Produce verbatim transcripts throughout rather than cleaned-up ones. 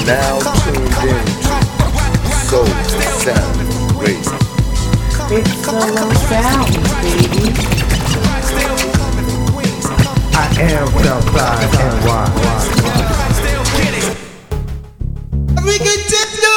now tuned in to Soul Sound Radio. It's Solo Sound, baby. I am Southside N Y. We continue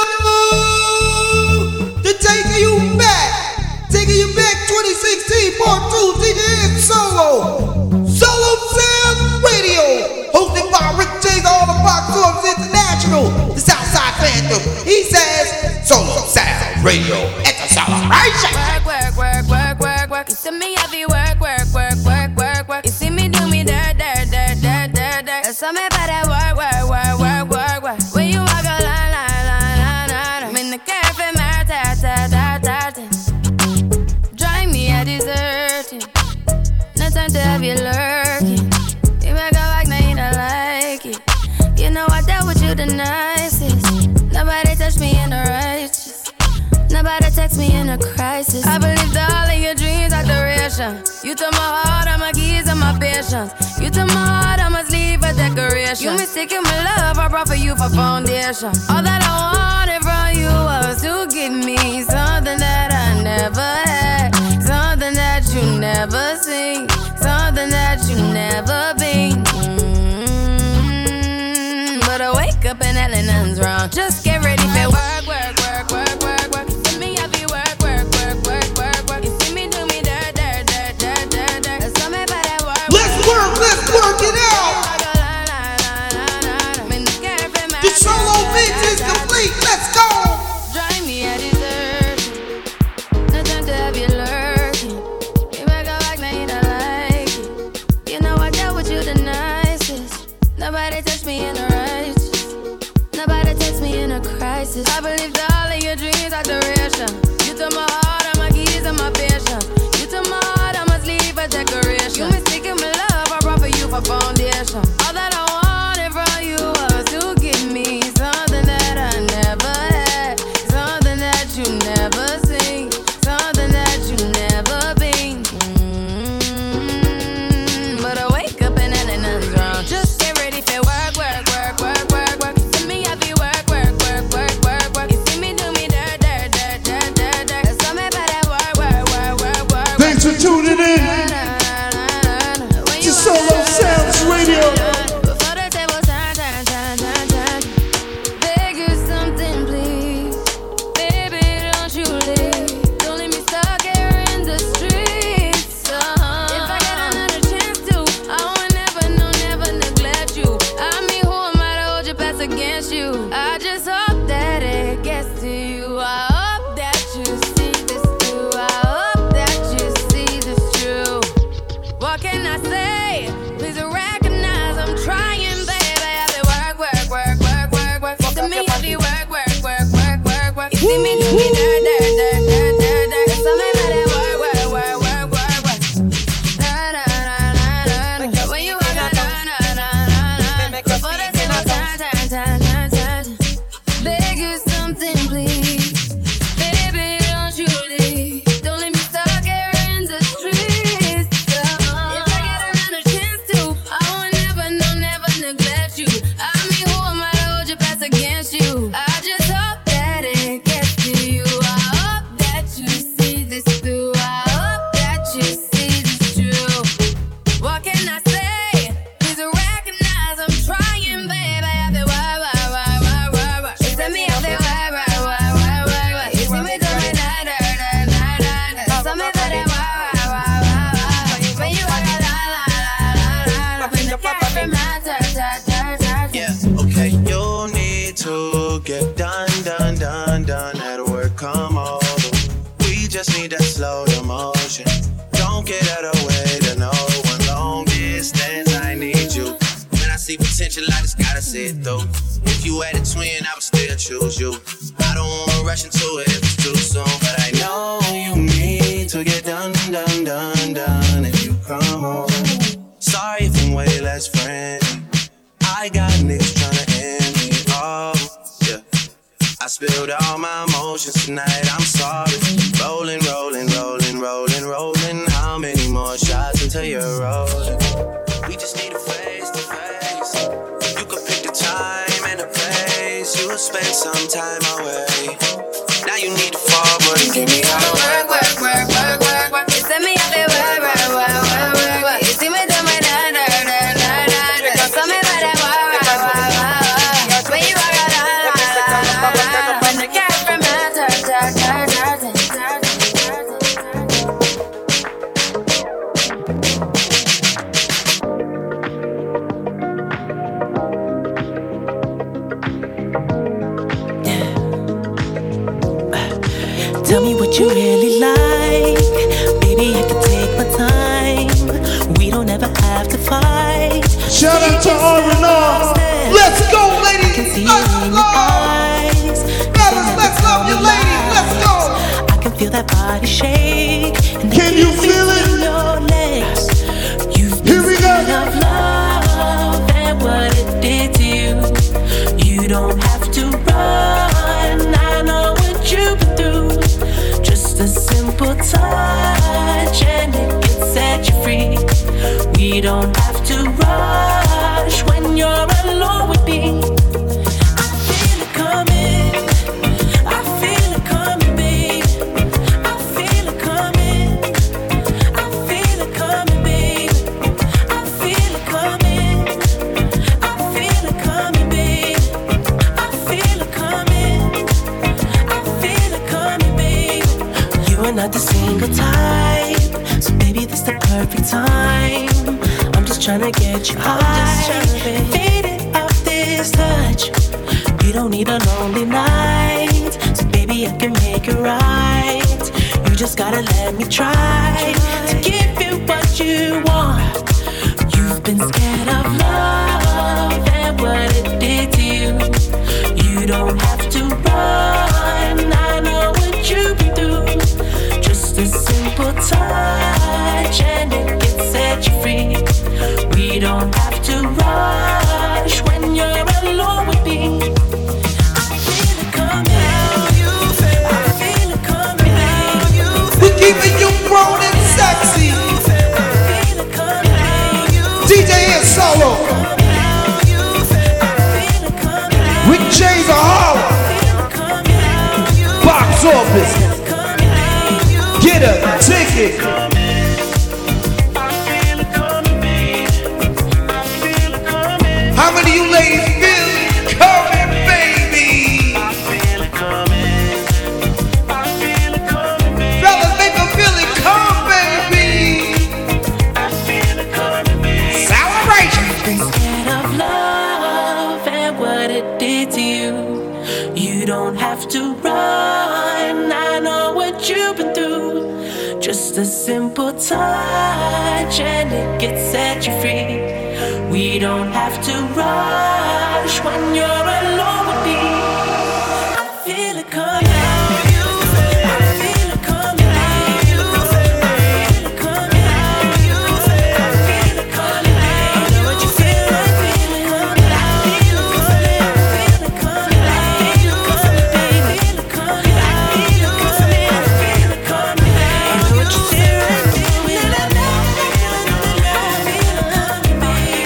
to take you back, taking you back twenty sixteen part two, T J X Solo, Solo Sound Radio, hosted by Rick James, all the Fox Source International, the Southside Phantom. He says Solo Sound Radio at the celebration. Work, work, work, work, work, work. You see me heavy work, work, work, work, work, work. You see me do me dirt, dirt, dirt, dirt, dirt, dirt. There's something about that work, work, work, work, work, work. When you walk a line, line, line, line, line, I'm in the cafe, my ta, ta, ta, ta, ta. Drive me a deserting. No time to have you lurking. You make a like, now you don't like it. You know I dealt with you the nicest. Nobody touched me in the righteous. Nobody text me in a crisis. I believed all of your dreams are duration. You took my heart, all my keys, and my patience. You took my heart, I must leave a decoration. You mistaken my love, I brought for you for foundation. All that I wanted from you was to give me something that I never had, something that you never seen, something that you never been. Mm-hmm. But I wake up and hell and nothing's wrong. Just get ready for work, work, work, work, work, work. Work it out. The solo mix is complete. Let's go. Drive me a dessert. No time to have you lurking. You make a like, now you don't like it. You know I dealt with you the nicest. Nobody touched me in the righteous. Nobody text me in a crisis. I believed all of your dreams are duration. You took my heart, all my keys, and my patience. You took my heart, I must leave a decoration. You mistaken my love for foundation. All that I wanted from you was to give me something that I never had, something that you never seen, something that you never been. Mm-hmm. But I wake up and then nothing's wrong. Just get ready for work, work, work, work, work, work. You see me happy work, work, work, work, work, work. You see me do me dirt, dirt, dirt, dirt, dirt, dirt. There's something about that work, work, work, work, work. Thanks for tuning in. Solo Sounds Radio. Before the table turn, turn, turn, turn, turn. Beg you something, please. Baby, don't you leave. Don't leave me stuck here in the streets. Uh-huh. If I get another chance to, I won't never, no, never neglect you. I mean, who am I to hold your past against you? I just hope that it gets to you. I hope that you see this through. I hope that you see this true. What can I say? Please recognize I'm trying, baby. I have to work, work, work, work, work, work. You see me heavy work, work, work, work, work, work. You see me do me dirt, dirt, dirt, dirt, dirt, dirt. There's something about that work, work, work, work, work, work. Na na na na na na. When you walk out, na na na na na. Before the table turn, turn, turn, turn, turn. Beg you something, please. Baby, don't you leave. Don't leave me stuck here in the streets. If I get another chance to, I won't never, no, never neglect you. I mean, who am I to hold your past against you? I just hope that it gets to you. I hope that you see this through. I hope that you see this true. What can I say? Please recognize I'm trying, baby. I have to work, work, work, work, work, work. You send me out there, work, work, work, work, work, work. You see me do me da, da, da, da, da, da. Tell me that it work, work, work, work, work. When you walk a la, la, la, la, la. When the cafe my turn, turn, turn, turn. Yeah, okay, you need to get done, done, done, done at work, come over. We just need that slow motion. Don't get out of the way to no one. Long distance, I need you. When I see potential, I just gotta see it through. If you had a twin, I would still choose you. I don't wanna rush into it if it's too soon, but I know you need to get done, done, done, done if you come home. Sorry if I'm way less friendly. I got niggas tryna end me off. Yeah, I spilled all my emotions tonight. I'm sorry. Rolling, rolling, rolling, rolling, rolling. How many more shots until you're rolling? We just need a face to face. You can pick the time and the place. You to spend some time away. Now you need to fall, but you Give me all the work, work, work, work, work, work. You send me out there, work, work, work, work, work, work. You see me do my da da da da da da. Don't tell me about that work, work, work, work. When you walk out, la la la la. When the cat from my turn, turn, turn, turn, turn, turn. Tell me what you really like. Baby, I can take my time. We don't ever have to fight. Shout out to R and R. Let's go, ladies. I can see Let's it in go. your eyes. Fellas, let's love you, ladies. Let's go. I can feel that body shake. And the Can you feeling feel it? in your legs. You've Here been we go. scared of love and what it did to you. You don't have to run. I know what you've been through. Just a simple touch and it can set you free. We don't have to rush when you're alone with me. I feel it coming. I feel it coming, babe. I feel it coming. I feel it coming, babe. I feel it coming. I feel it coming, babe. I feel it coming. I feel it coming, babe. You are not the single type, so baby, this the perfect time. I'm just tryna get you high, faded off this touch. You don't need a lonely night, so baby, I can make it right. You just gotta let me try to give you what you want. You've been scared of love and what it did to you. You don't have to run. I know what you've been through. Just a simple touch and it can set you free. We don't have to rush when you're alone with me. I feel it coming. I feel it coming. We're keeping you grown and sexy. I feel it coming. D J is solo. I feel it coming. Rick James are holler. Box office. Get a ticket. How many of you ladies feel it coming, baby? Fellas, make them feel it come, baby. Celebration. Been scared of love and what it did to you. You don't have to run. I know what you've been through. Just a simple touch and it can set you free. We don't have to rush when you're alone with me. I feel it coming. I feel it coming. I feel it coming. I feel it coming. I know what you feel. I feel it coming. I feel it coming. I feel it coming. I feel it coming, baby. I feel it coming. I feel it coming. I know what you feel. I feel it. I feel it coming, baby.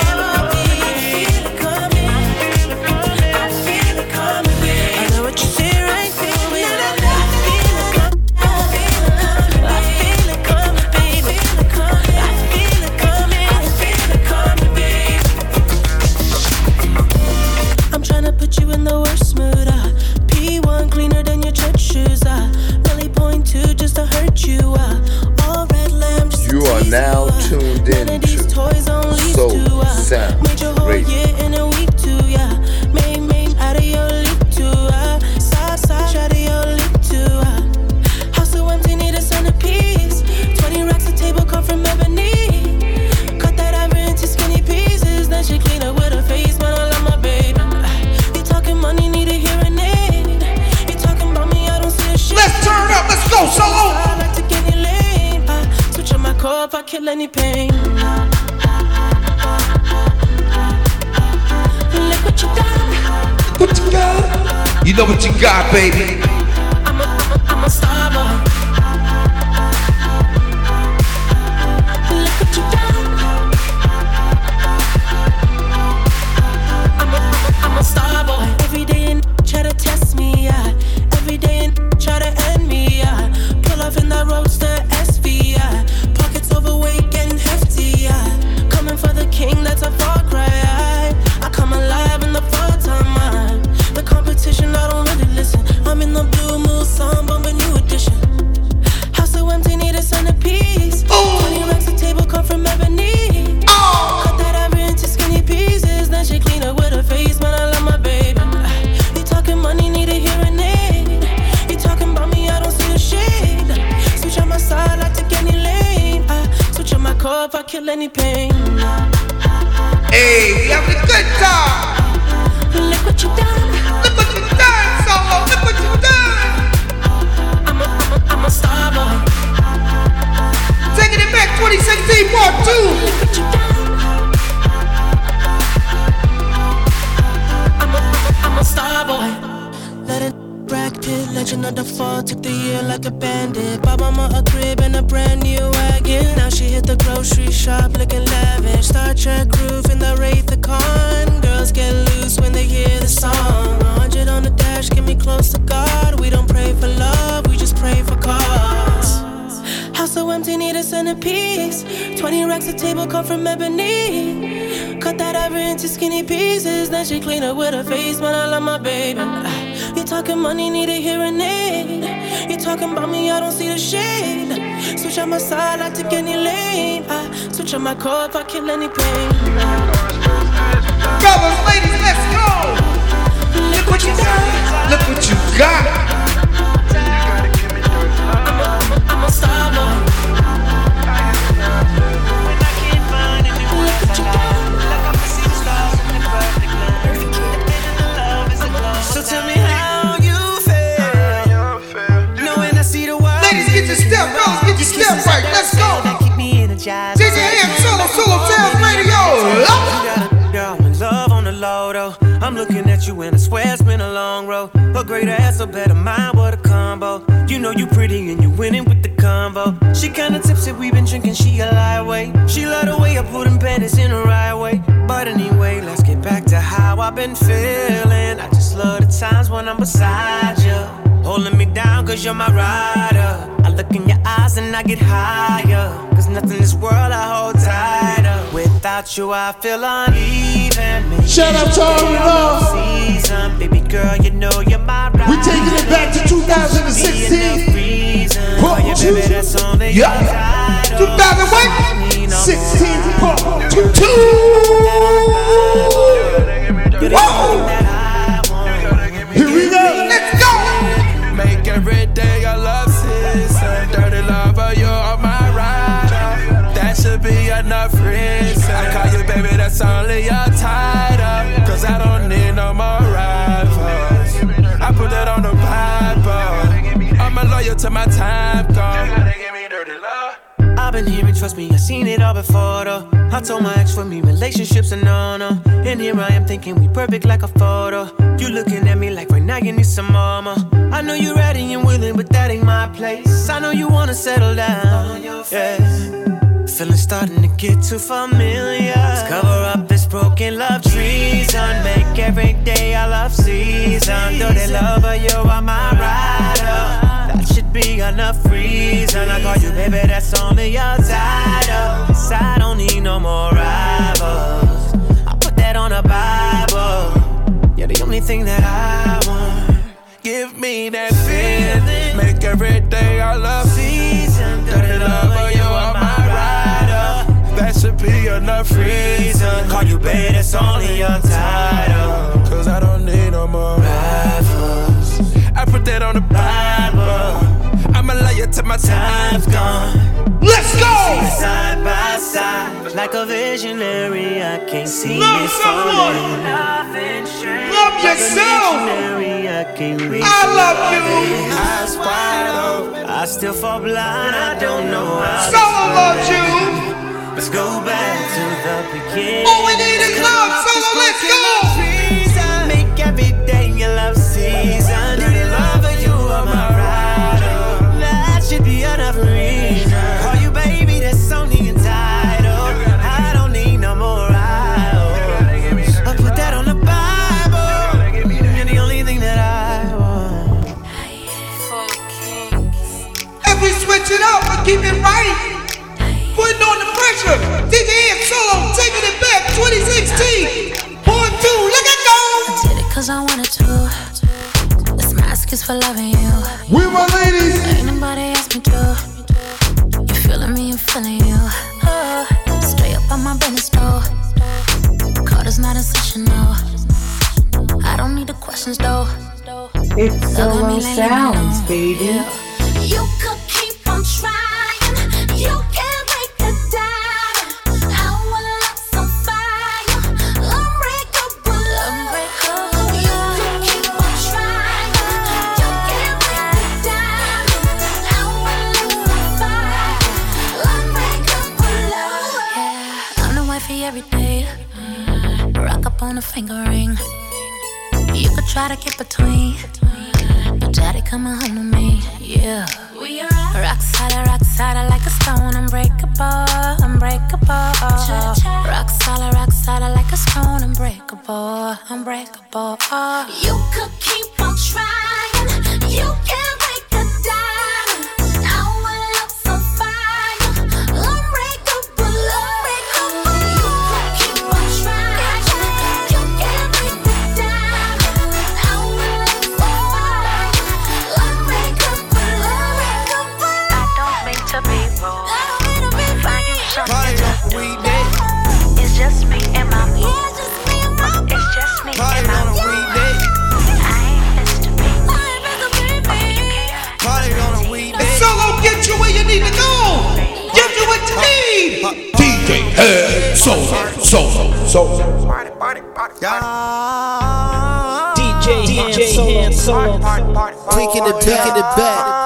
I'm tryna put you in the worst mood. Uh. P one cleaner than your church shoes. Uh. Really point two just to hurt you. Uh. All red lamb just to You are tease now you, uh. tuned None of these into toys on lease Soul to, uh. Sound Made your whole Radio. year in a week too, yeah. Main, main out of your league too, uh. Side, side, out of your league too, uh. House so empty, need a centerpiece. Twenty racks a table come from ebony. Cut that ivory into skinny pieces. Then she clean up with her face, but I love my baby. You talking money, need a hearing aid. You talking about me, I don't see a shit. Let's turn up. Let's go, solo. I like to get in lane. I switch on my core if I kill any pain. Look what you done. What you got? You know what you got, baby. I'm a, I'm a, I'm a star boy. Look what you done. I'm a, I'm a, I'm a star boy. Every day in chat core if I kill any pain. Hey, we having a good time. Look what you done. Look what you done, Solo. Look what you done. I'm a, I'm a, I'm a star boy. Taking it back, twenty sixteen part two. Look what you done. I'm a, I'm a, I'm a star boy. Let it Brad Pitt, legend of the fall, took the year like a bandit. Bought mama a crib and a brand new wagon. Now she hit the grocery shop looking lavish. Star Trek roof in the Wraith the Con. Girls get loose when they hear the song. A hundred on the dash, get me close to God. We don't pray for love, we just pray for cause. House so empty, need a centerpiece. Twenty racks of table come from ebony. Cut that ivory into skinny pieces. Then she clean up with her face, man, I love my baby. You talking money, need a hearing aid. You talking about me, I don't see the shade. Switch on my side, I take any lane. I switch on my core if I kill any pain. Brothers, ladies, let's go. Look what you got. Look what you got. I'm a, I'm a, I'm a star boy. Look what you got. So tell me how you feel. Knowing I see the world. Ladies, get your step, brothers, get your step right. Let's go. D J Ham, Solo, Solo Sounds Radio. You got a girl in love on the low though. I'm looking at you and I swear it's been a long road. A great ass, a better mind, what a combo. You know you pretty and you winning with the combo. She kinda tipsy, we been drinking, she a lightweight. She love the way I put them panties in the right way. But anyway, let's get back to how I've been feeling. I just love the times when I'm beside you, holding me down cause you're my rider. I look in your eyes and I get higher, cause nothing in this world I hold tighter. Without you I feel uneven. Shout out to all season. Baby girl, you know you're my rider. We taking it back to two thousand sixteen. Part two. Yeah. twenty sixteen. Part two. Here we go. Let's go. Make every day a love season. Dirty lover, you're on my rider. That should be enough reason. I call you baby, that's only your title. Cause I don't need no more rivals. I put that on the Bible. I'm a loyal to my time, gone. I've been hearing, trust me, I've seen it all before though. I told my ex for me, relationships are no-no. And here I am thinking we perfect like a photo. You looking at me like right now you need some mama. I know you ready and willing, but that ain't my place. I know you wanna settle down, yeah. Feeling starting to get too familiar. Let's cover up this broken love treason. Make every day a love season. Though they love her, you are my rider. That should be enough reason. I call you baby, that's only your title. Cause I don't need no more rivals. I put that on the Bible. You're the only thing that I want. Give me that feeling. Make every day our love season. Dirty lover, you are my rider. That should be enough reason. Call you baby, that's only your title. Cause I don't need no more rivals. I put that on the Bible. I'ma lie you till my time's gone. Let's go! Side by side, like a visionary, I can't see Love it someone. falling. Love yourself. I, can't reach I love you. Eyes wide open. I still fall blind. I don't know how. Solo loves you. Let's go back to the beginning. All we need is love. Solo, let's go. Make every day your love season. Dirty lover, you are my rider. That should be enough reason. Call you baby, that's only entitled. I don't need no more rivals. I put that on the Bible. You're the only thing that I want. If we switch it up and keep it right, putting on the pressure. D J Ham Solo taking it back. twenty sixteen. Part two. Look at go. I did it cause I wanted to. This mask is for loving you. We my ladies. Ain't nobody asked me to. You feeling me, I'm feeling you. Oh, stay up on my business though. Call is not a session, no. I don't need the questions though. It's Solo Sounds, baby. You could keep on trying. You can't break the down. wifey every day. Rock up on a finger ring. You could try to get between, but daddy coming home to me, yeah. We are rock solid, rock solid like a stone, unbreakable, unbreakable. Rock solid, rock solid like a stone, unbreakable, unbreakable. You could keep on trying, you can break a diamond. I will look for fire, unbreakable, unbreakable. You could keep on trying, you can break a diamond. I will look for fire, unbreakable, unbreakable. I don't mean to be rude. Find you something to do. It's just me and my mood. It's just me and my mood. I ain't Mister B. Party on a weekday. And Solo get you where you need to go. Give you what you need. D J Head Solo, Solo, Solo. Party, party, party, yeah. D J Head Solo, tweaking it back, in it back.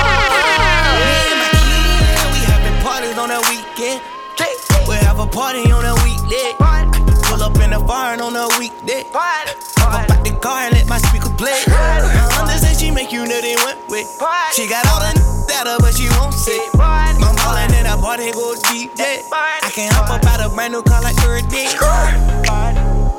On a weekend, we have a party on a weekday. Pull up in the barn on a weekday. Hop out the car and let my speaker play. My mother said she make you nutty went with. She got all the data, but she won't say. My ballin' in a party go deep, yeah. I can hop up out a brand new car like every day. Party,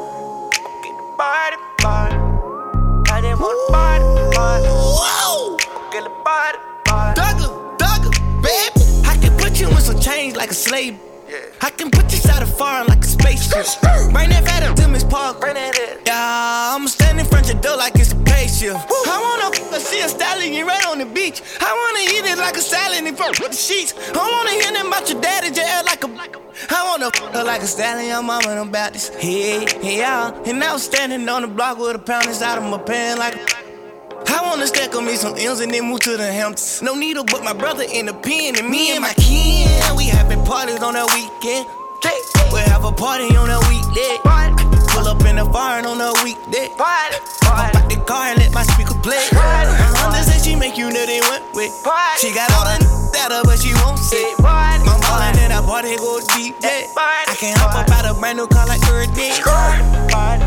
party, party. I didn't want to party, party. Whoa, get the party, party. Dugger, dugger, baby. Put you in some change like a slave. Yeah. I can put you inside a foreign like a spaceship. Bring that fat up to Miss Park. Bring that in. Yeah, I'ma stand in front of your door like it's a spaceship. Woo. I wanna f- see a stallion right on the beach. I wanna eat it like a salad in front of the sheets. I wanna hear them about your daddy jail like a. I wanna f- her like a stallion. Your mama and about this. Hey, hey, yeah. And I was standing on the block with a pound inside of my pants like a. I wanna stack on me some M's and then move to the Hamptons. No needle but my brother in the pen and me and my kin. We having parties on a weekend. We have a party on a weekday. Pull up in the barn on a weekday. Hop out the car and let my speaker play. My mother said she make you nutty went with. She got all the data but she won't say. My ballin' in a party go deep, yeah. I can hop up out a brand new car like every day. Party,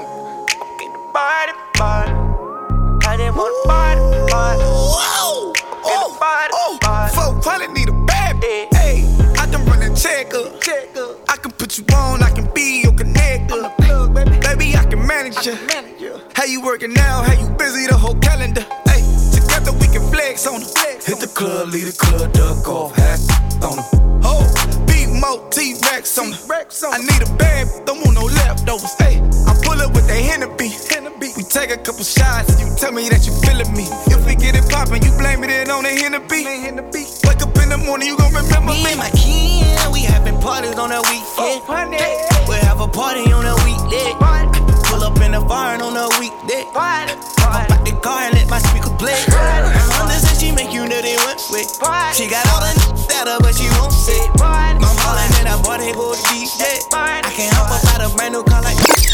party, party. I didn't want to party, party. Whoa! Oh, party, oh, party. Folk probably need a bad bitch. Hey, I can run a check up. Check up. I can put you on, I can be your connector. I'm a plug, baby. Baby, I can manage you. How you working now? How you busy? The whole calendar. Hey, together we can flex on them. Hit the club, leave the club, duck off, hat on them. Oh, beat mo, T-Rex on them. I need a bag, don't want no leftovers. Hey, I pull up with that Hennepy. We take a couple shots and you tell me that you feelin' me. If we get it poppin', you blame it on the Hennepy. Wake up in the morning, you gon' remember me. Me and my kin, we having parties on a weekend. We have a party on a weekday. Pull up in the barn on a weekday. Hop out the car and let my speaker play. My mother said she make you nutty went with. She got all the data but she won't say. My ballin' in a party go deep, yeah. I can hop up out a brand new car like.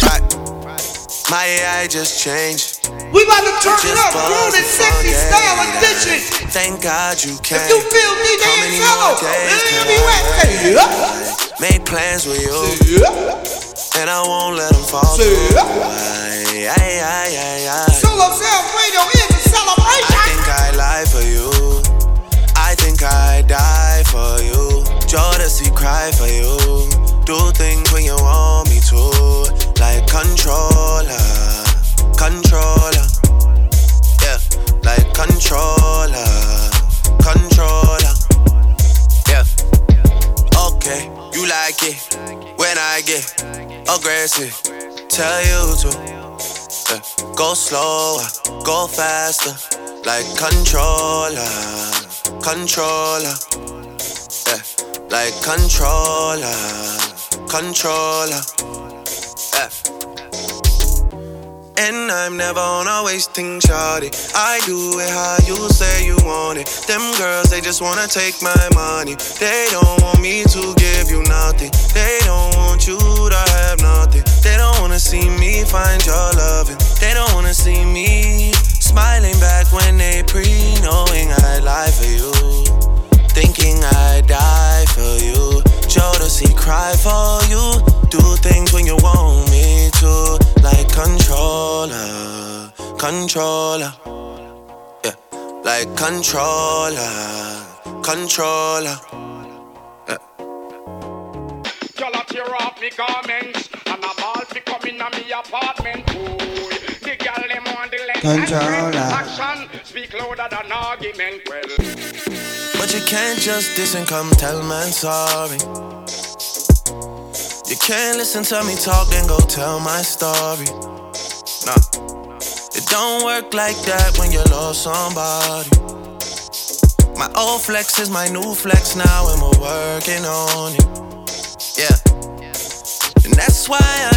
My A I just changed. We about to turn it up, grown and sexy style edition. Thank God you came. If you feel D J Solo, let me wet. Made plans with you, and I won't let them fall through. Aye, aye, aye, aye, aye. Solo Sounds Radio is a celebration. I think I lie for you. I think I die for you. Jodeci cry for you. Do things when you want me to. Like controller, controller, yeah. Like controller, controller, yeah. Okay, you like it when I get aggressive. Tell you to yeah. Go slower, go faster. Like controller, controller, yeah. Like controller, controller. Yeah. And I'm never on a wasting shawty. I do it how you say you want it. Them girls, they just wanna take my money. They don't want me to give you nothing. They don't want you to have nothing. They don't wanna see me find your loving. They don't wanna see me smiling back when they pre, knowing I lie for you, thinking I die for you. Jodeci cry for you. controller. Yeah, like controller, controller. Yeah. Y'all tear off me garments and a ball fi come in a me apartment. Ooh, the girl them on the left Controller. action speak louder than argument. Well, But you can't just diss and come tell man sorry. You can't listen to me talk then go tell my story. Nah, it don't work like that when you love somebody. My old flex is my new flex now and we're working on it. Yeah, and that's why I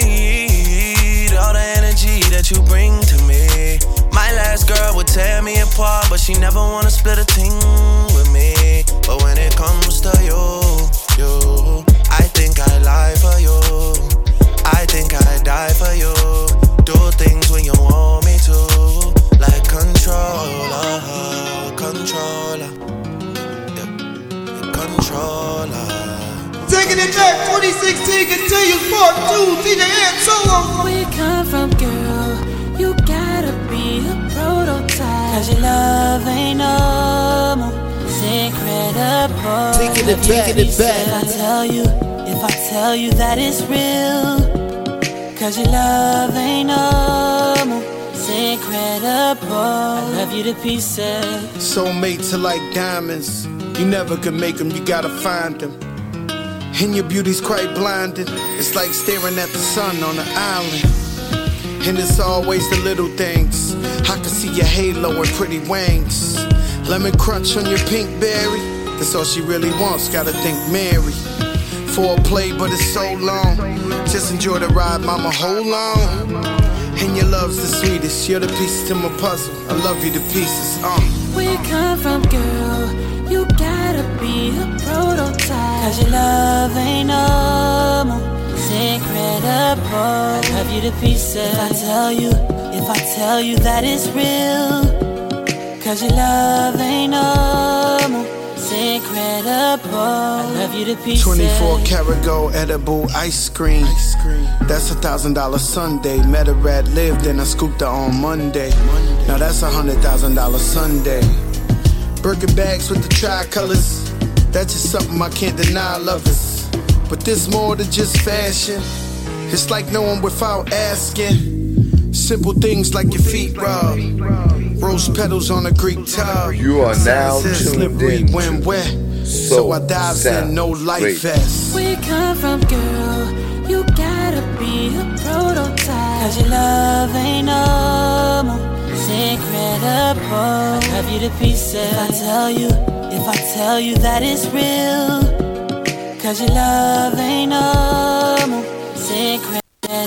need all the energy that you bring to me. My last girl would tear me apart, but she never wanna split a thing with me. But when it comes to you, you, I think I lie for you. I think I die for you. Do things when you want me to, like controller, controller, yeah, controller. Taking it back, twenty sixteen continues part two, D J Ant Solo. Where you come from, girl? You gotta be a prototype. Cause your love ain't normal, it's incredible. Taking it back, taking it back. If I tell you, if I tell you that it's real. Cause your love ain't normal, it's incredible. I love you to pieces. Soulmates are like diamonds. You never can make them, you gotta find them. And your beauty's quite blinding. It's like staring at the sun on an island. And it's always the little things. I can see your halo and pretty wings. Lemon crunch on your pink berry. That's all she really wants, gotta think Mary. For a play, but it's so long. Just enjoy the ride, mama, hold on. And your love's the sweetest. You're the piece to my puzzle. I love you to pieces. Uh. Where you come from, girl? You gotta be a prototype. Cause your love ain't normal, it's incredible. I love you to pieces. If I tell you, if I tell you that it's real. Cause your love ain't normal, it's incredible. I love you to pieces. twenty-four karat gold edible ice cream. Ice cream. That's a thousand dollar Sunday. Met a rat lived and I scooped her on Monday. Now that's a hundred thousand dollar Sunday. Birkin bags with the tricolors. That's just something I can't deny, lovers. But this more than just fashion. It's like knowing without asking. Simple things like your feet rub. Rose petals on a Greek tub. You are now tuned in when wet. So I dives in, no life vest. Where you come from, girl? You gotta be a prototype. Cause your love ain't normal, it's incredible. I love you to pieces. If I tell you, if I tell you that it's real. Cause your love ain't normal, it's incredible.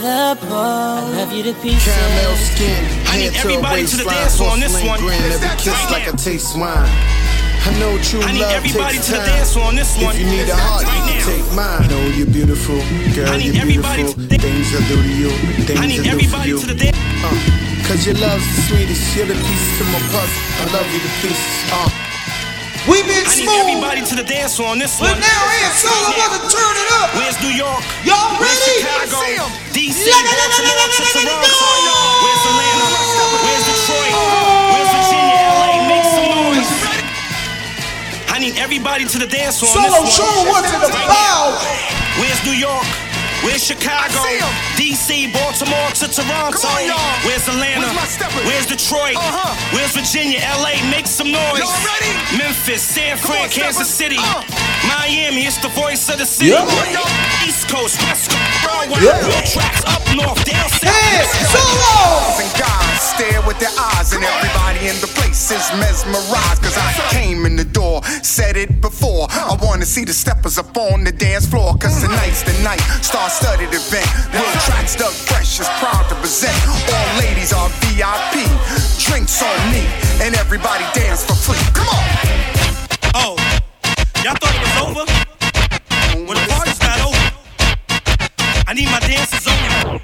I love you to pieces. Caramel skin, head to a waistline, porcelain grin, every kiss like a taste wine. I know true I need love everybody takes to the time. dance on this one. If you need a heart, Right you now. can take mine. I know you're beautiful, girl, I need you're everybody beautiful. to- Things I do to you, things I need I do for everybody you. to the dance. Uh, Cause your love's the sweetest, you're the piece to my puzzle. I love you to pieces. Uh. We've been I need smooth, everybody to the dance on this but one. now Ant Solo about to turn it up. Where's New York? Y'all Where's ready? Chicago? D C, La, la, la, la, la, Baltimore, la, to la, la, Toronto. la. Where's Atlanta? Where's Detroit? Where's Virginia? L A, make some noise. I need everybody to the dance on Solo this one. show what's in the bow. Where's New York? Where's Chicago? D C, Baltimore to Toronto. Come on, y'all. Where's Atlanta? Where's my stepper? Where's Detroit? Uh-huh. Where's Virginia? L A, make some noise. Y'all ready? Memphis, San Come Fran, on, Kansas steppers. City. Uh. Miami, it's the voice of the city. Yeah. Come on, y'all. East Coast, West Coast, Broadway, Yeah. Real tracks up north, down south. Ant Solo. And guys stare with their eyes, and everybody in the place is mesmerized. Cause I came in the door, said it before. I wanna see the steppers up on the dance floor. Cause tonight's the night, star-studded event. Real tracks, Doug Fresh is proud to present. All ladies are V I P, drinks on me, and everybody dance for free. Come on! Oh, y'all thought it was over? Well, the party's not over. I need my dancers on.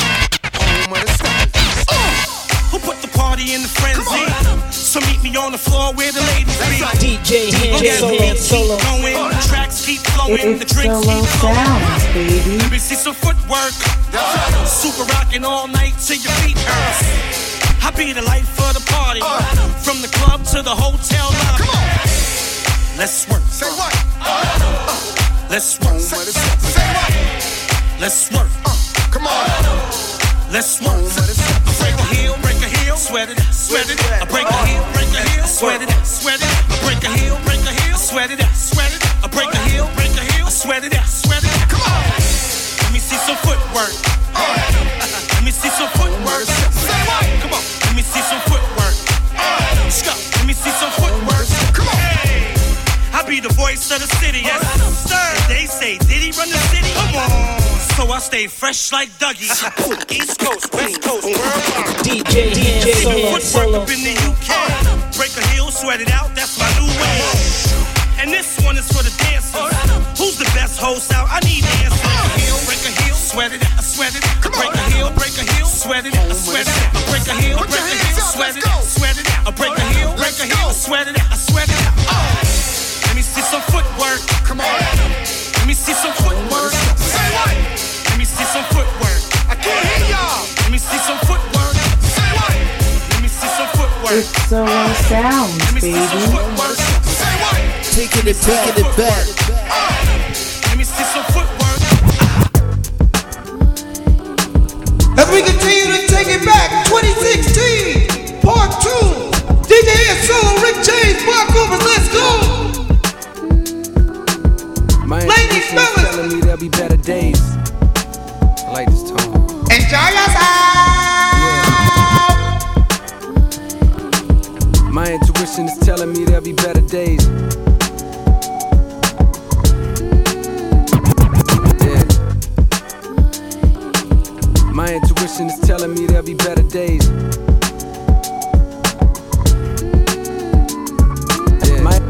Who put the party in the frenzy? So meet me on the floor where the ladies be. D J Ant Solo. Going, the tracks keep flowing, the It's drinks Solo keep flowing. Sounds, baby. Let me see some footwork. Super rocking all night till your feet hurt. I be the life of the party. Uh, From the club to the hotel lobby. Come on. Let's work. Say what? Uh, Let's work. Say, say what? Let's work. Uh, come on. Let's work. I break a heel, break a heel, sweat it, sweat it. I break a heel, break a heel, sweat it, sweat it. I break a heel, break a heel, sweat it, sweat it. I break a heel, break a heel, sweat it, sweat it. Come on. Let me see some footwork. Let me see some footwork. Say what? Come on. Let me see some footwork. Let's go. Let me see some footwork. Come on. Hey, I be the voice of the city. Yes, sir. They say, did he run the city? Come on. So I stay fresh like Dougie. East Coast, West Coast, worldwide. D J, D J, solo, solo. Footwork up in the U K. Break a heel, sweat it out. That's my new way. And this one is for the dancers. Who's the best host out? I need answers. Break a heel, sweat it, I sweat it. Break a heel, break a heel, sweat it, I sweat it. I break a heel, break a heel, sweat it, sweat it. I break a heel, break a heel, sweat it, I sweat it. Let me see some footwork. Come on. Let me see some footwork. Say what? Let me see some footwork. I can't hear y'all. Let me see some footwork. Say what? Let me see some footwork. It's Solo Sounds, Let me see baby. some footwork. Say what? Taking it back, taking it back. Let me see some footwork. As we continue to take it back, twenty sixteen, part two. D J and Solo, Rick James, Mark Cooper, let's go. My Ladies, intuition is fellas. telling me there'll be better days. I like this tone. Enjoy yourself. My intuition is telling me there'll be better days. Yeah. My intuition is telling me there'll be better days. Yeah. My,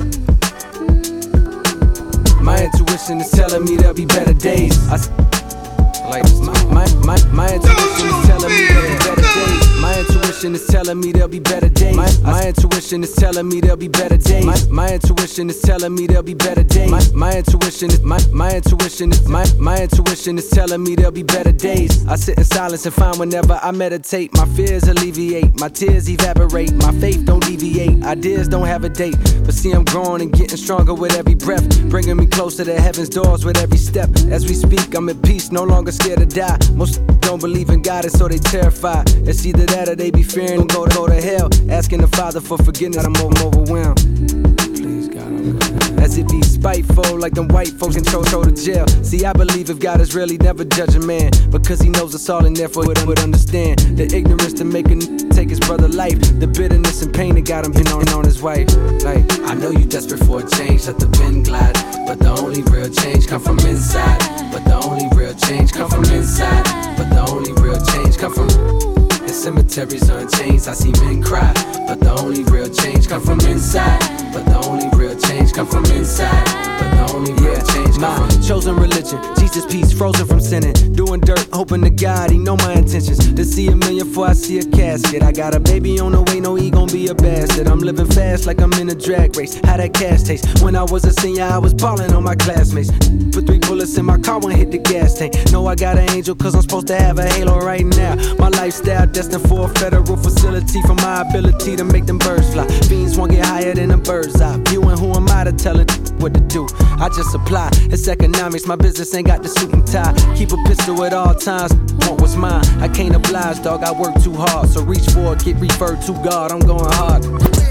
my intuition is telling me there'll be better days. I, s- I like this. My, my, my, my intuition is telling me there'll be better days. My intuition is telling me there'll be better days. My, my intuition is telling me there'll be better days. My, my intuition is telling me there'll be better days. My, my intuition is my, my intuition is my, my intuition is telling me there'll be better days. I sit in silence and find whenever I meditate, my fears alleviate, my tears evaporate, my faith don't deviate, ideas don't have a date. But see, I'm growing and getting stronger with every breath, bringing me closer to heaven's doors with every step. As we speak, I'm at peace, no longer scared to die. Most don't believe in God, and so they terrified. It's either that or they be fearing go to, go to hell, asking the Father for forgiveness. I'm over- overwhelmed. Please, God, I'm as if he's spiteful, like them white folks control throw to jail. See, I believe if God is real, he never judge a man, because he knows us all, and therefore would, would understand the ignorance to make a n- take his brother life, the bitterness and pain that got him been on, on his wife. Like, I know you desperate for a change, let the pen glide, but the only real change come from inside. But the only real change come from inside. But the only real change come from the cemeteries are in chains. I see men cry, but the only real change come from inside. But the only real change come from inside. But the only real change come from chosen religion. Jesus peace, frozen from sinning, doing dirt, hoping to God he know my intentions. To see a million before I see a casket. I got a baby on the way, no he gon' be a bastard. I'm living fast like I'm in a drag race. How that cash taste? When I was a senior, I was ballin' on my classmates. Put three bullets in my car when I hit the gas tank. Know I got an angel cause I'm supposed to have a halo right now. My lifestyle destined for a federal facility, for my ability to make them birds fly. Fiends won't get higher than a bird's eye view, and who am I to tell it what to do? I just apply. It's economics, my business ain't got the suit and tie. Keep a pistol at all times, want what's mine. I can't oblige, dog, I work too hard. So reach for it, get referred to God, I'm going hard.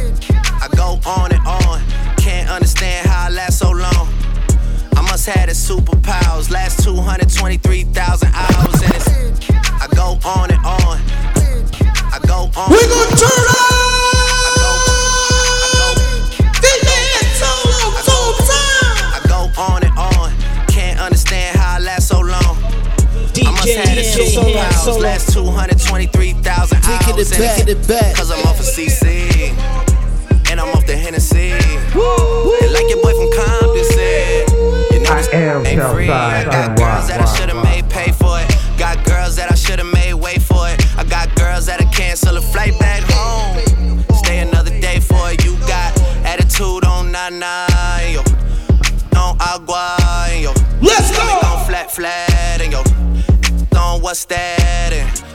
I go on and on, can't understand how I last so long. I must have the superpowers, last two hundred twenty-three thousand hours, and it's I go on and on, I go on. We gon' turn up! D J and Solo, Soul Time! I go on and on, can't understand how I last so long. I must have the superpowers, last two hundred twenty-three thousand hours, and it's cause I'm off of C C, and I'm off the Hennessy. And like your boy from Compton said, you know this ain't free. I got girls that I should've made pay for it. Got girls that I should've made wait for it. I got girls that'll cancel a flight back home, stay another day for it. You got attitude on nana, yo, on agua, yo. Let's go. On flat flat, and yo, on what's that? And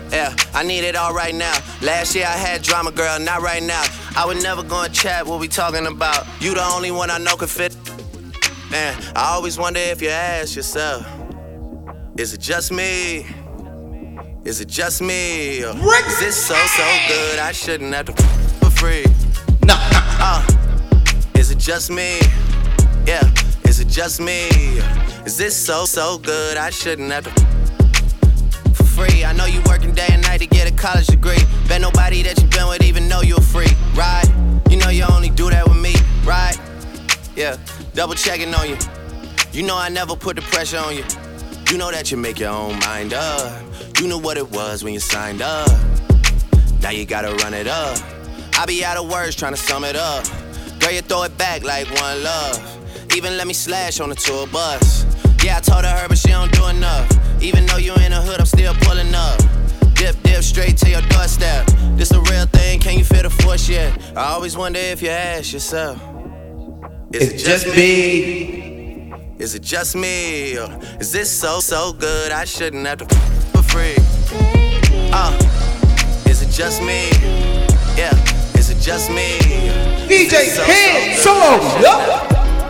Yeah, I need it all right now. Last year I had drama, girl, not right now. I would never go and chat what we talking about. You the only one I know can fit. Man, I always wonder if you ask yourself, is it just me? Is it just me? Or is this so, so good I shouldn't have to f- for free? Nah, nah, uh, is it just me? Yeah, is it just me? Is this so, so good I shouldn't have to f- for free? I know you working day and night to get a college degree. Bet nobody that you been with even know you're free, right? You know you only do that with me, right? Yeah, double checking on you. You know I never put the pressure on you. You know that you make your own mind up. You knew what it was when you signed up. Now you gotta run it up. I be out of words trying to sum it up. Girl, you throw it back like one love. Even let me slash on the tour bus. Yeah, I told her, but she don't do enough. Even though you in the hood, I'm still pulling up. Dip, dip, straight to your doorstep. This a real thing, can you feel the force yet? I always wonder if you ask yourself, is it just me? Is it just me? Or is this so, so good I shouldn't have to f- for free? Uh, is it just me? Yeah, is it just me? D J so, Head so Solo, yup.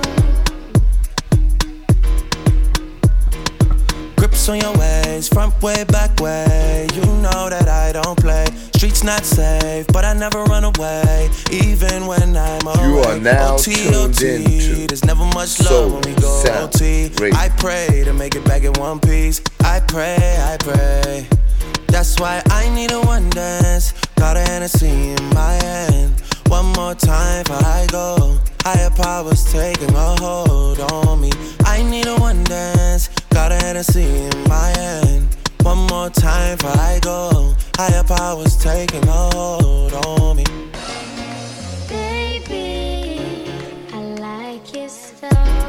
Grips on your ways, front way, back way. You know that I don't play. Streets not safe, but I never run away, even when I'm away. You are now O T, tuned O T, into there's never much love Soul when we go O T. Radio. I pray to make it back in one piece. I pray, I pray. That's why I need a one dance. Got a Hennessy in my hand. One more time before I go. Higher powers taking a hold on me. I need a one dance. Got a Hennessy in my hand. One more time before I go. Higher powers taking a hold on me. Baby, I like your stuff.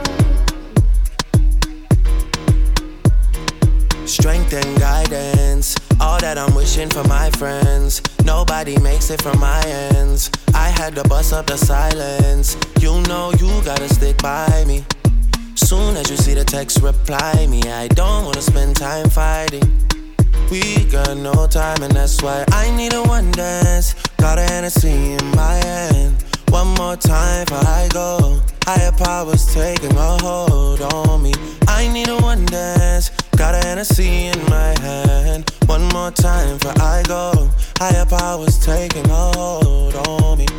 Strength and guidance, all that I'm wishing for my friends. Nobody makes it from my ends. I had to bust up the silence. You know you gotta stick by me. Soon as you see the text, reply me. I don't wanna spend time fighting. We got no time and that's why I need a one dance. Got a Hennessy in my hand. One more time before I go. Higher powers taking a hold on me. I need a one dance. Got a Hennessy in my hand. One more time before I go. Higher powers taking a hold on me.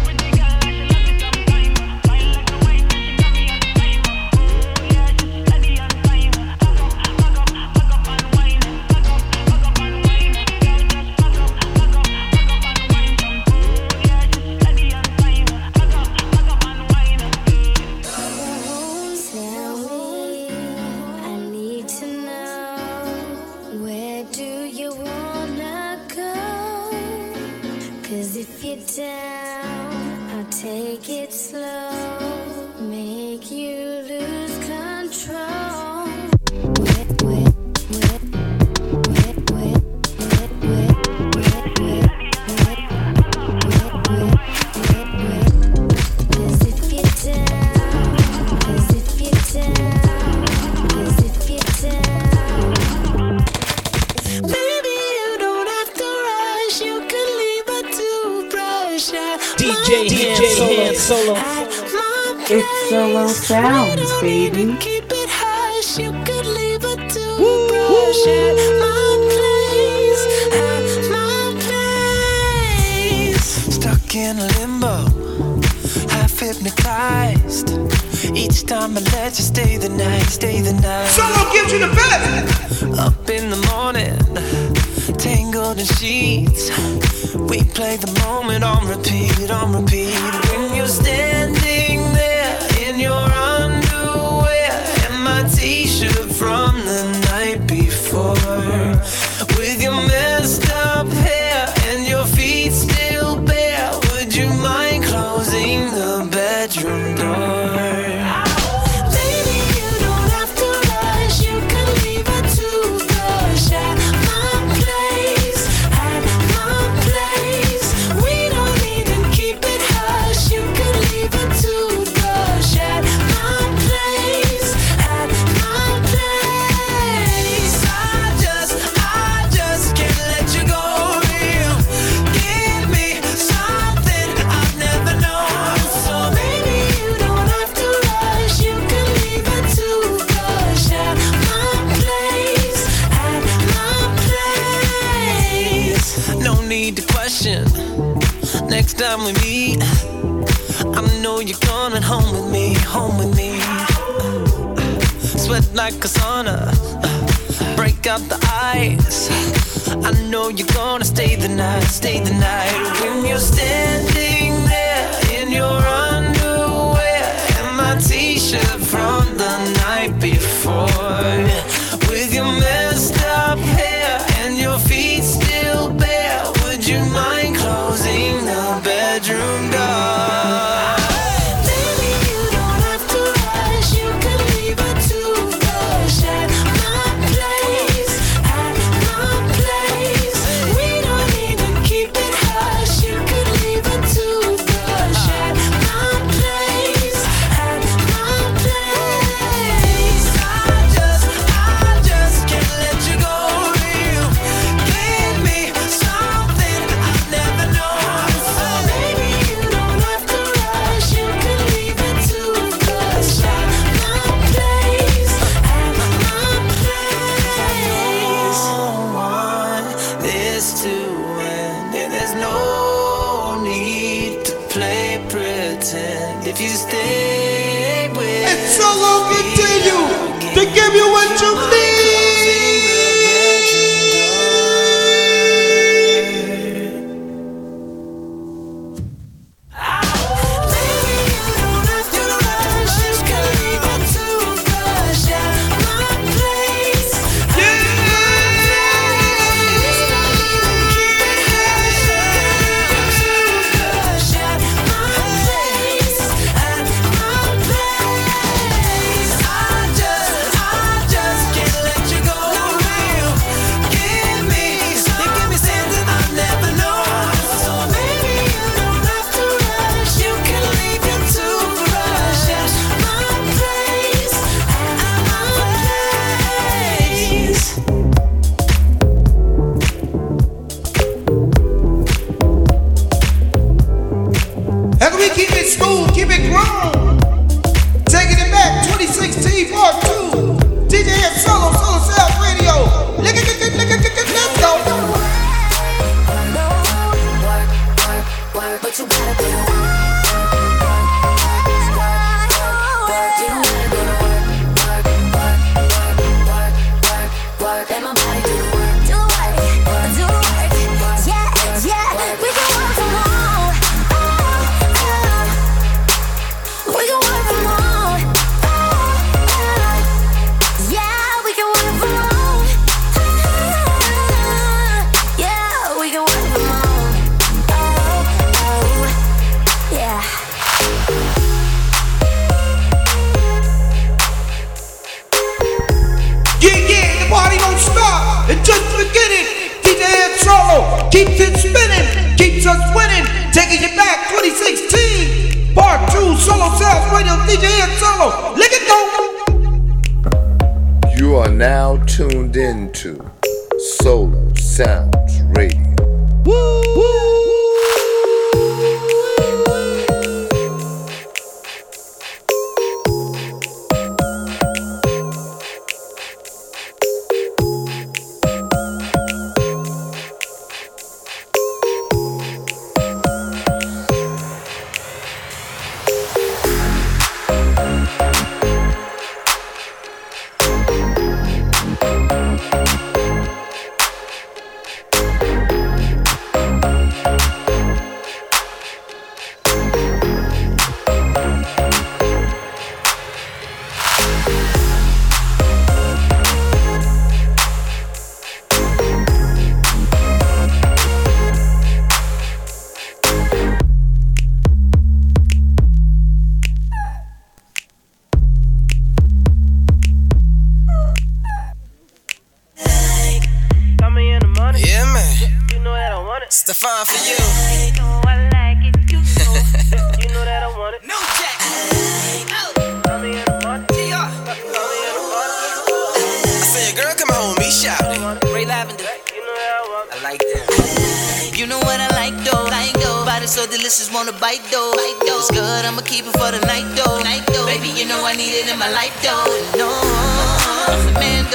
Down, I'll take it slow, make you lose control. Wet, wet, wet, wet, wet, wet, wet, wet, wet, wet, wet, wet. Cause if you're down, cause if you're down, cause if you're down. Baby, you don't have to rush, you can leave a toothbrush. D J, D J Solo. It's Solo Sounds, baby. Keep it hush, you could leave a toothbrush at my place, at my place. Stuck in limbo, half hypnotized. Each time I let you stay the night, stay the night. Solo gives you the best. Up in the morning, tangled in sheets. We play the moment on repeat, on repeat. When you're standing there in your underwear and my t-shirt from the night before, with your messed up hair and your feet still bare, would you mind closing the bedroom door? Place like a sauna. Break out the ice. I know you're gonna stay the night, stay the night. When you're standing there in your underwear and my t-shirt from the night before, with your messed up hair and your feet still bare, would you mind closing the bedroom door? If you stay with and so long continue to give you what you need. Keep it smooth, keep it grown. Taking it back, twenty sixteen part two. D J and Solo, Solo Sounds Radio. Lick it, lick it, lick it, lick it, let's go. Work, work, work, but you gotta do the work. Work, you don't gotta do the work. Work, work, work, work, work, work. Let my body do the work. Do the work, do the work. Yeah, yeah, we can work from home. We can work from home. Yeah, we can work from home. Yeah, we can work from home. Oh, oh, yeah. Yeah, yeah, the party don't stop. And just forget it. D J and Solo keeps it spinning, keeps us winning, taking you back twenty sixteen. Part two, Solo Sounds Radio, D J and Solo. Lick it go. You are now tuned into Solo Sounds Radio. Woo, woo. Stefan for you. You know I like it, you know. You know that I want it. No Jack. Tell me in the morning. Tell me in the morning. I said, girl, come home, me shouting. Ray Lavender. You know that I want it. I like that. You know what I like though, like though. Body so delicious, wanna bite though. Bite though. It's good, I'ma keep it for the night though. Night though. Baby, you know I need it in my life though. No, man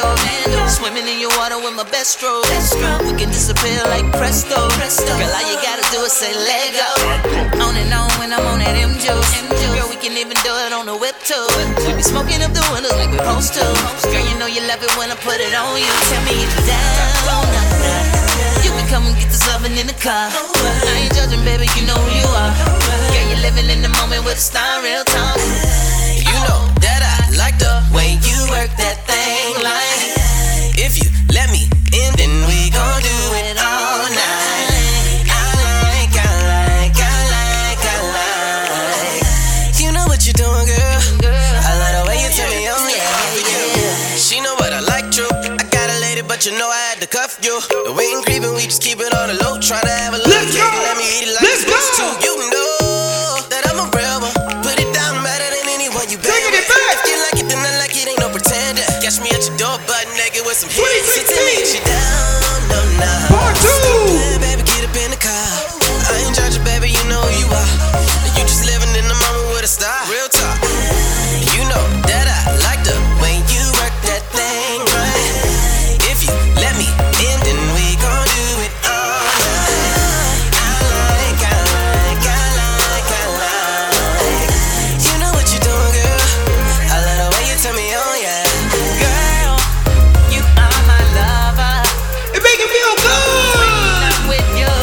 Mando. Swimming in your water with my best stroke. We can disappear like presto. Girl, all you gotta do is say let go. On and on when I'm on that M juice. Girl, we can even do it on the whip too. We be smoking up the windows like we supposed to. Girl, you know you love it when I put it on you. Tell me if you're down. You can come and get this loving in the car. I ain't judging, baby, you know who you are. Girl, you're living in the moment with a star, real talk. You know that I like the way you work that thing. Like, if you let me in, then we gon' do it all night. I like, I like, I like, I like. You know what you're doing, girl. I like the way you tell me on, yeah. She know what I like, true. I got a lady, but you know I had to cuff you. The way ain't creeping, we just keep it on the low. Try to have a little cake and let me eat it like it's supposed to. You know that I'm a real one. Put it down better than anyone you bet. If you like it, then I like it, ain't no pretender. Catch me at your door, butt naked with some hits. So tell me if you down, no, no. Part two. Yeah, baby, get up in the car. I ain't judging, baby, you know who you are. You just living in the moment with a star. Real talk. You know that I like the way you work that thing right. If you let me in, then we gon' do it all night. I like, I like, I like, I like. You know what you're doing, girl. I love the way you tell me, oh yeah. Girl, you are my lover. It make you feel good. When I'm with you,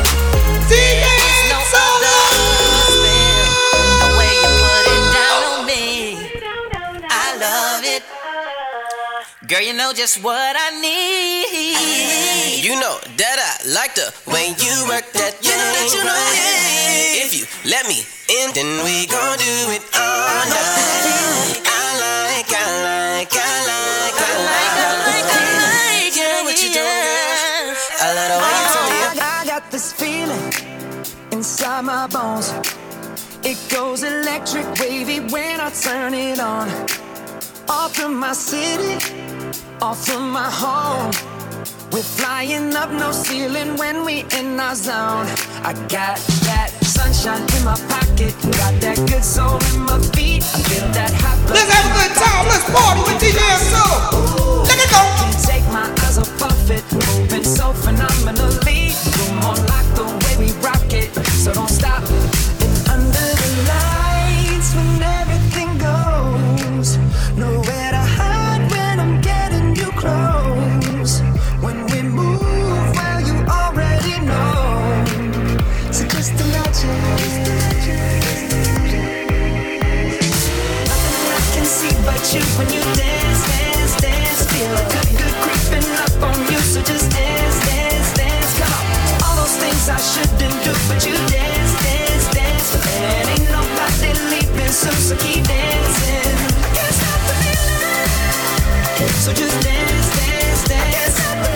there's no other spell. The way you put it down on me, I love it. Girl, you know just what I need. You know that I like the way you work that thing. You know that you know it. If you let me in, then we gon' do it all night. I like, I like, I like, I like, I like, I like. You know what you doing, girl. I love the way you tell me. I got this feeling inside my bones. It goes electric wavy when I turn it on. Off from my city, off from my home. We're flying up, no ceiling when we in our zone. I got that sunshine in my pocket, got that good soul in my feet. I feel that hot blood. Let's have a good time, let's party with D J Soul. Let it go. Can't take my eyes off it, moving so phenomenally. Room on lock the way we rock it, so don't stop. And under the lights when everything goes, nowhere to hide when I'm getting you close. When we move, well, you already know. So just imagine. Nothing I can see but you when you dance, dance, dance. Feel good, good creeping up on you. So just dance, dance, dance. Come on. All those things I shouldn't do, but you dance, dance, dance. And ain't nobody leaving soon, so keep dancing. I can't stop the feeling. So just dance, dance, dance.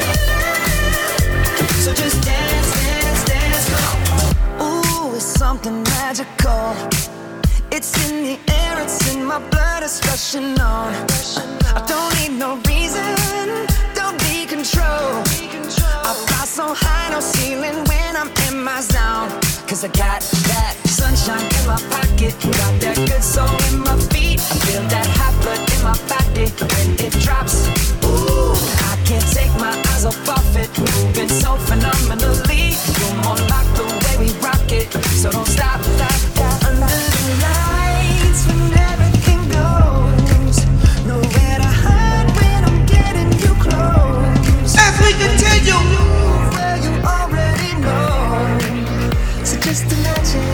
So just dance, dance, dance, come on. Ooh, it's something magical. It's in the air, it's in my blood, it's rushing on. I don't need no reason, don't need control. I fly so high, no ceiling when I'm in my zone. Cause I got that sunshine in my pocket, got that good soul in my feet. I feel that hot blood in my body when it drops. Ooh, I can't take my eyes off it, moving so phenomenally. You're more like the way we rock it, so don't stop, stop, stop. Under the lights when everything goes, nowhere to hide when I'm getting you close. As we continue, well, you already know. So just imagine.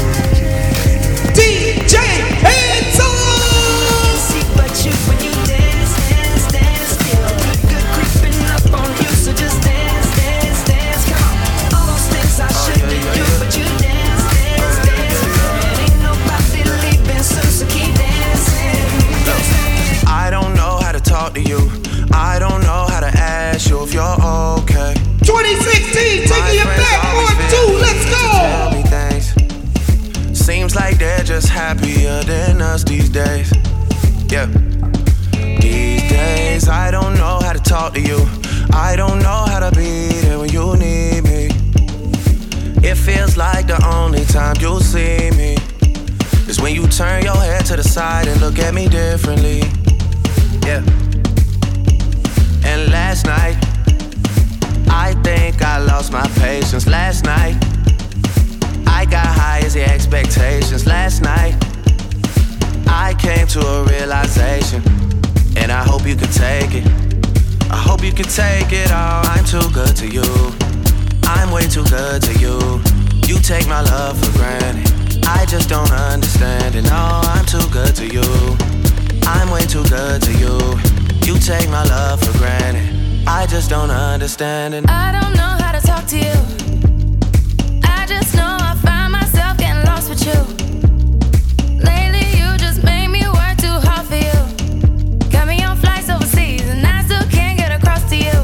D J Handsome. See but you when you dance, dance, dance. Feel good, good creeping up on you. So just dance, dance, dance. Come on. All those things I shouldn't do, but you dance, dance, dance. And ain't nobody leaving soon, so keep dancing. I don't know how to talk to you. I don't know how to ask you if you're okay. twenty sixteen, taking it back on two, let's go. Tell me things. Seems like they're just happier than us these days. Yeah. These days, I don't know how to talk to you. I don't know how to be there when you need me. It feels like the only time you'll see me is when you turn your head to the side and look at me differently. Yeah. hazy expectations. Last night, I came to a realization, and I hope you can take it. I hope you can take it all. I'm too good to you. I'm way too good to you. You take my love for granted. I just don't understand it. No, I'm too good to you. I'm way too good to you. You take my love for granted. I just don't understand it. I don't know how to talk to you. I just know I find myself getting lost with you. Lately you just made me work too hard for you. Got me on flights overseas and I still can't get across to you.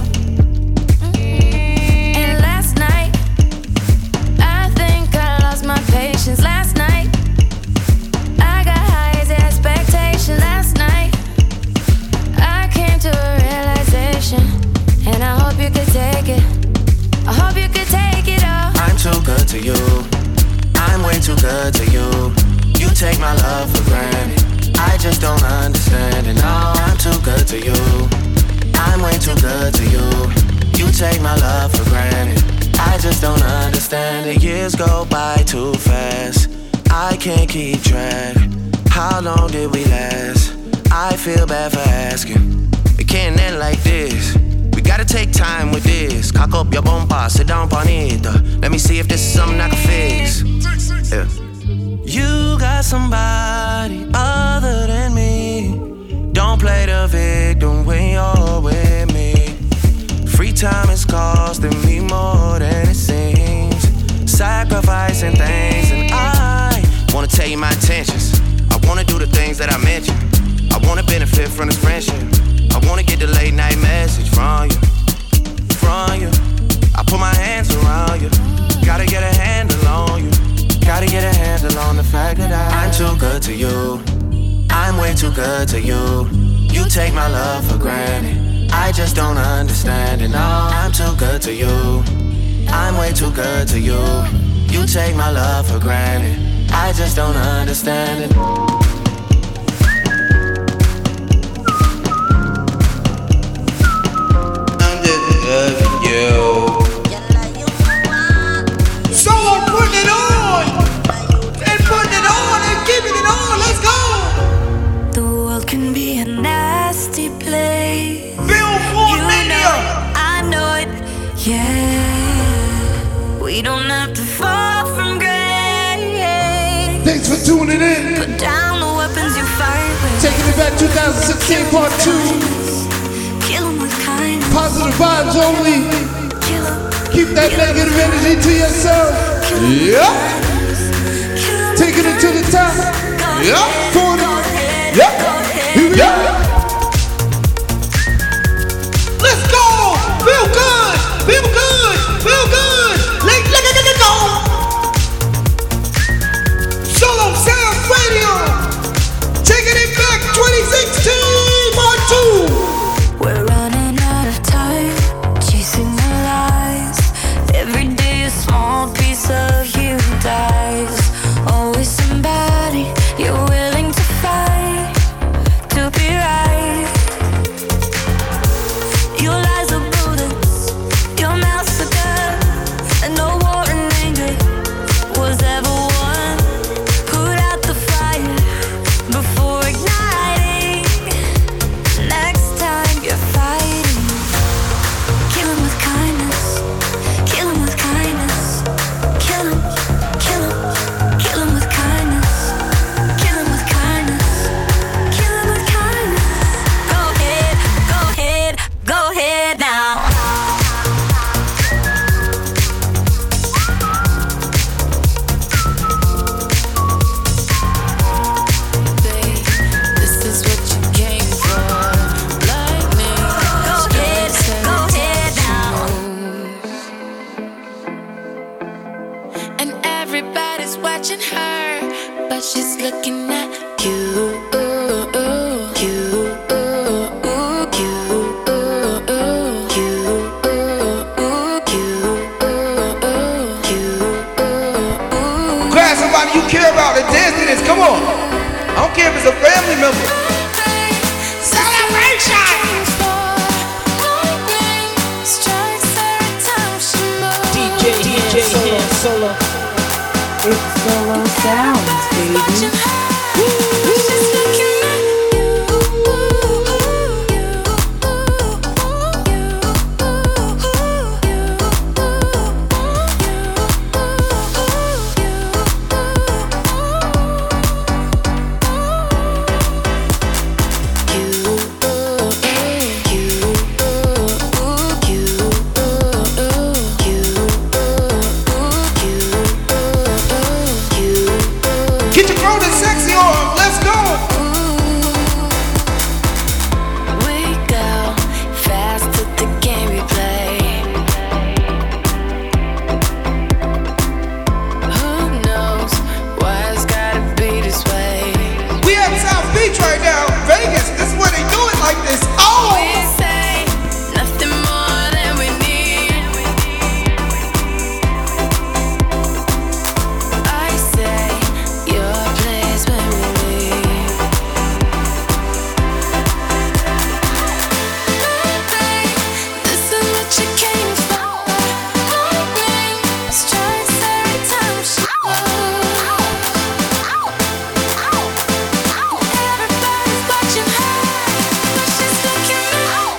And last night, I think I lost my patience. Last night, I got high as expectations. Last night, I came to a realization, and I hope you could take it. I hope you could take it all. I'm too good to you. I'm way too good to you. You take my love for granted. I just don't understand it. No, I'm too good to you. I'm way too good to you. You take my love for granted. I just don't understand it. Years go by too fast. I can't keep track. How long did we last? I feel bad for asking. It can't end like this. We gotta take time with this. Cock up your bumper, sit down on it. Uh, let me see if this is something I can fix. Yeah. You got somebody other than me. Don't play the victim when you're with me. Free time is costing me more than it seems. Sacrificing things, and I wanna tell you my intentions. I wanna do the things that I mentioned. I wanna benefit from this friendship. I wanna get the late night message from you, from you. I put my hands around you. Gotta get a handle on you. Gotta get a handle on the fact that I, I'm too good to you. I'm way too good to you. You take my love for granted. I just don't understand it. No, I'm too good to you. I'm way too good to you. You take my love for granted. I just don't understand it. Loving you. So I'm putting it on and putting it on and giving it on. Let's go. The world can be a nasty place. Bill Ford Mania. I know it. Yeah. We don't have to fall from grace. Thanks for tuning in. Put down the weapons you fight with. Taking it back twenty sixteen part two. Positive vibes only. Keep that negative energy to yourself. Yeah. Taking it to the top. Yeah. forty. Yeah. Here we go. Let's go. Feel good. Feel good. Feel good. Let let let let go. Solo Sounds Radio. Taking it back twenty sixteen part two. We're running out of time, chasing the lies. Every day a small piece of you dies. Always somebody you're willing to fight to be right. Your lies are bullets, your mouth's a gun, and no war and anger was ever won. Put out the fire before igniting. Next time you're fighting, kill him with kindness, kill him with kindness, kill him, kill him, kill him with kindness, kill him with kindness, kill him with kindness. Go ahead, go ahead, go ahead now. This is what you came for, like me. Go ahead, go ahead now. And everybody's watching her, but she's looking at you. Grab somebody you care about and dance to this. Come on. I don't care if it's a family member. Celebration. D J, D J, Solo, Solo. It's Solo Sounds, baby. Get your grown and sexy on, let's go! We go fast to the game we play. Who knows why it's gotta be this way? We at South Beach right now, Vegas. This is where they do it like this. Oh! We say nothing more than we need. I say your place when we leave. This is what you came for. Strikes every time she Everybody's watching her, but she's looking at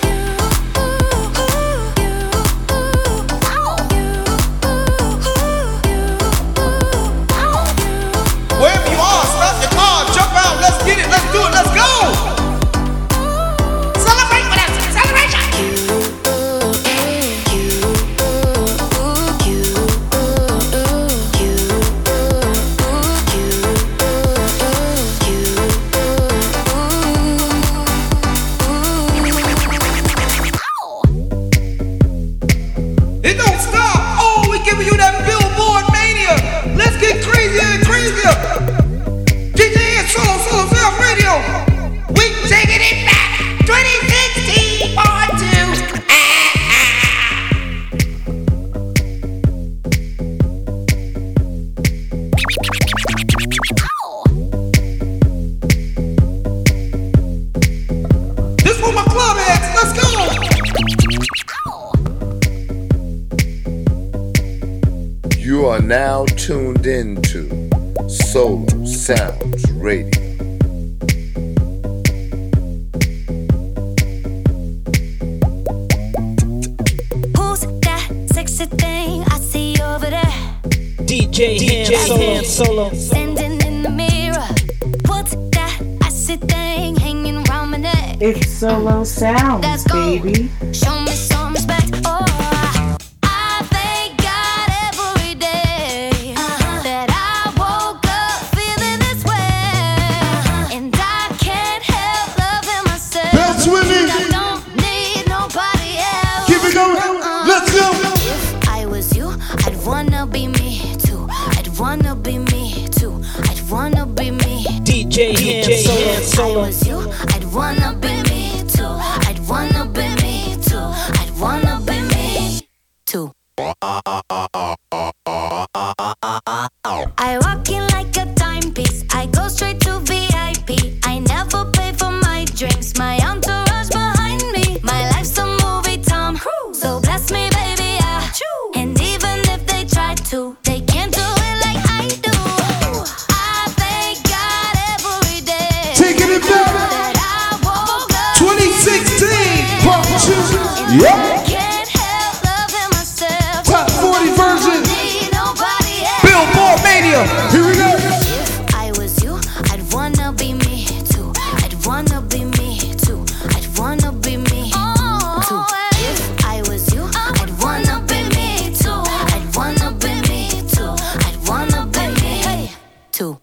Wherever you are, stop your car, jump out, let's get it, let's do it, let's go! Celebrate with us, celebration! It don't stop! Oh, we giving you that Billboard mania! Let's get crazier and crazier! D J and Solo Solo Sound Radio! We taking it back! twenty sixteen part two! This for my club heads, let's go! You are now tuned into Solo Sounds Radio. Who's that sexy thing I see over there? D J Hand Solo. Standing in the mirror. What's that icy thing hanging around my neck? It's Solo Sounds, Let's go. baby. Show me some respect. Oh, I thank God every day that I woke up feeling this way, and I can't help loving myself. That's winning. I don't need nobody else. Keep it going. Let's go. If I was you, I'd wanna be me too. I'd wanna be me too. I'd wanna be me. D J Hand Solo. If I was you, I'd wanna be me too. I'd wanna be me too. I'd wanna be me too. I walk in like a timepiece. I go straight to V I P. I never pay for my drinks. My entourage behind me. My life's a movie, Tom Cruise. So bless me, baby, yeah. And even if they try to, they can't do it like I do. I thank God every day. Taking it back. That I woke up twenty sixteen part two. and Yep. I can't help loving myself. Top forty version. Need nobody else. Billboard mania! Here we go. If I was you, I'd wanna be me too. I'd wanna be me too. I'd wanna be me too. If I was you, I'd wanna be me too. I'd wanna be me too. I'd wanna be me too.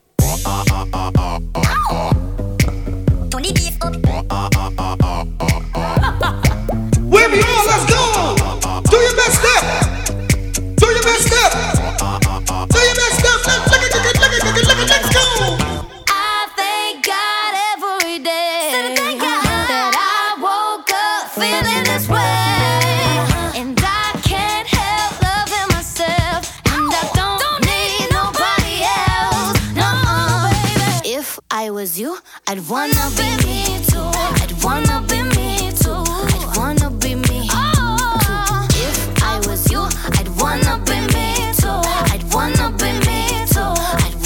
Wherever you are, let's go! Do your best step! Do your best step! Do your best step! Let's look at it, look at it, look at it, let's go! I thank God every day that I woke up feeling this way, and I can't help loving myself, and I don't need nobody else. No, baby. If I was you, I'd wanna be me too. I'd wanna be me too. I'd wanna be me too. If I was you, I'd wanna be me too. I'd wanna be me too. I'd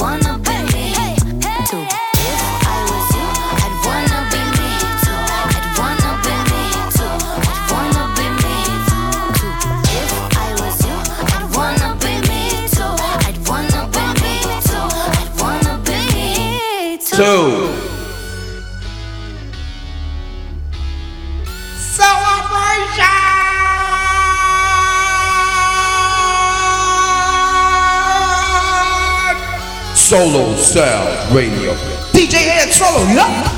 two. Solo Sound Radio. D J Head Solo, yeah.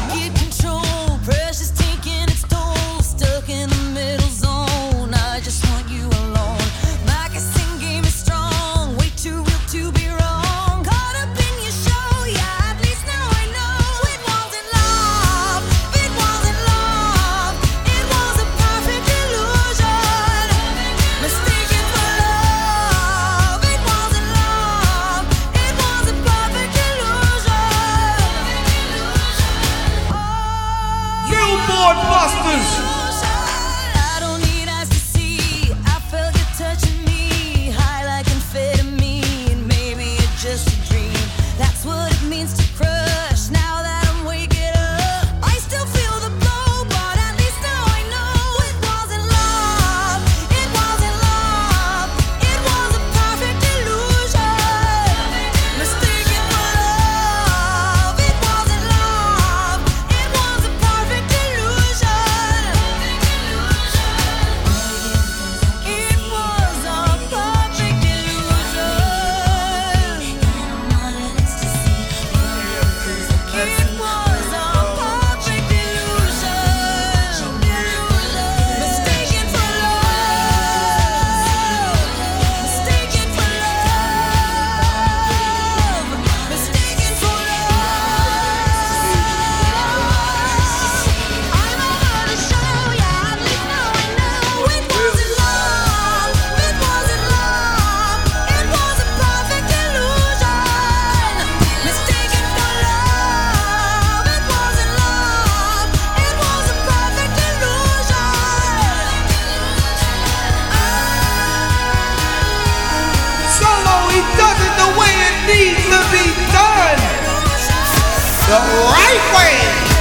The right way.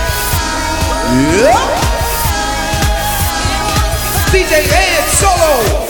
Yeah. D J Head Solo.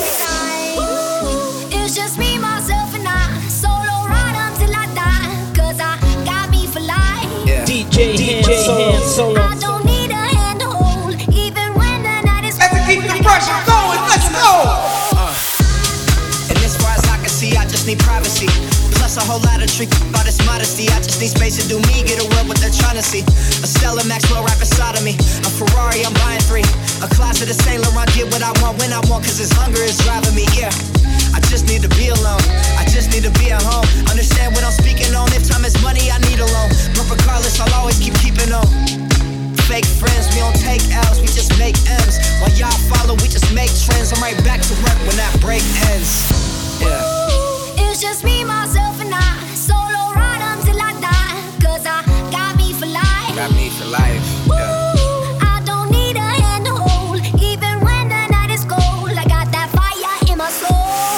It's just me, myself, and I. Solo ride until I die. Cause I got me for life. Yeah. D J Head Solo. I don't need a hand to hold. Even when the night is cold. Let's keep the pressure going. Let's go. Uh. And as far as I can see, I just need privacy. Plus a whole lot of trick about this modesty. I just need space to do me, get away what they're trying to see. A Stella Maxwell right beside of me. A Ferrari, I'm buying three. A closet of Saint Laurent, get what I want when I want, cause this hunger is driving me, yeah. I just need to be alone, I just need to be at home. Understand what I'm speaking on, if time is money, I need a loan. But regardless, I'll always keep keeping on. Fake friends, we don't take L's, we just make M's. While y'all follow, we just make trends. I'm right back to work when that break ends, yeah. It's just me, myself, and I. Solo ride until I die. Cause I got me for life. Got me for life, yeah. I don't need a hand to hold. Even when the night is cold, I got that fire in my soul.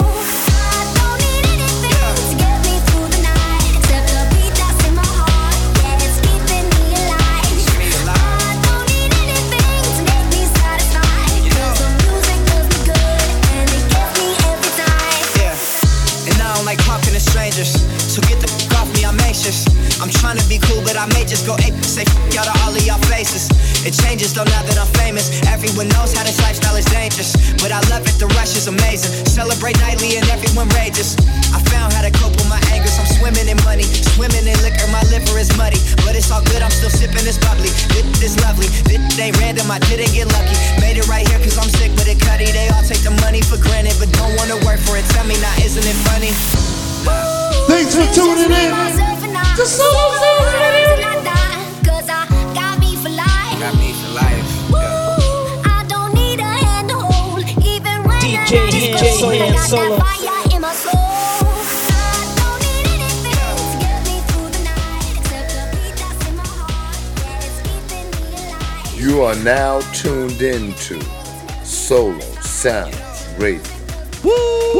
I don't need anything to get me through the night, except the beat that's in my heart. Yeah, it's keeping me alive. I don't need anything to make me satisfied. Cause the music does me good, and it gets me every time. Yeah, and I don't like talking to strangers, so get the f*** off me, I'm anxious. I'm trying to be cool, but I may just go ape, say f*** y'all to all of y'all faces. It changes though now that I'm famous. Everyone knows how this lifestyle is dangerous, but I love it, the rush is amazing. Celebrate nightly and everyone rages. I found how to cope with my angers. I'm swimming in money, swimming in liquor, my liver is muddy, but it's all good, I'm still sipping this bubbly. This is lovely, this ain't random, I didn't get lucky. Made it right here cause I'm sick with it, cutty. They all take the money for granted, but don't wanna work for it. Tell me now, isn't it funny? Thanks for tuning in. The Solo Sound Radio. Cause I got me for life. Got me for life. Yeah. I don't need a hand to hold. Even when D J Head Solo. I got that fire in my soul. I don't need anything to get me through the night, except the beat that's in my heart. Yeah, it's keeping me alive. You are now tuned in to Solo Sound Radio. Woo!